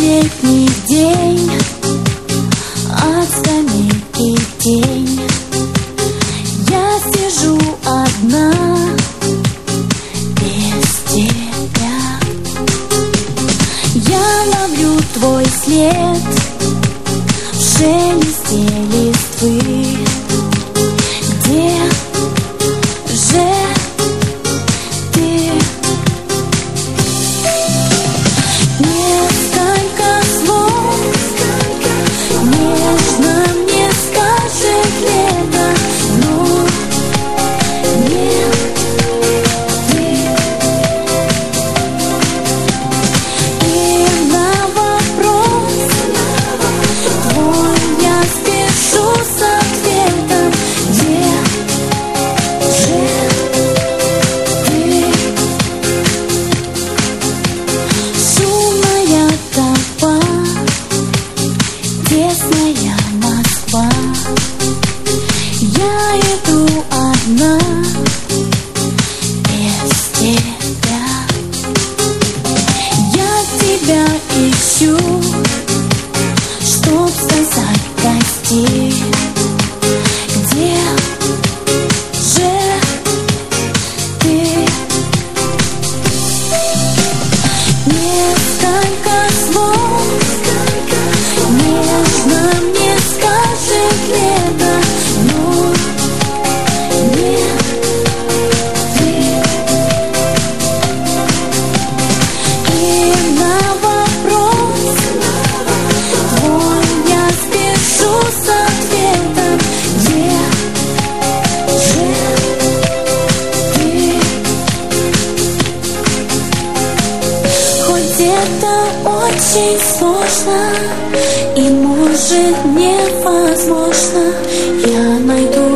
летний день, от скамейки тень. Я сижу одна, без тебя. Я ловлю твой след в шелесте листвы. Где же ты? Несколько слов нежно мне скажет лето, но нет ты. И на вопрос твой я спешу с ответом. Где же ты? Шумная толпа, тесная Москва. Я иду одна, без тебя. Я тебя ищу, чтоб сказать прости. Где же ты? Несколько слов нежно мне скажет лето, но нет ты. И на вопрос твой я спешу с ответом. Где же ты? Хоть это очень сложно и может невозможно, я найду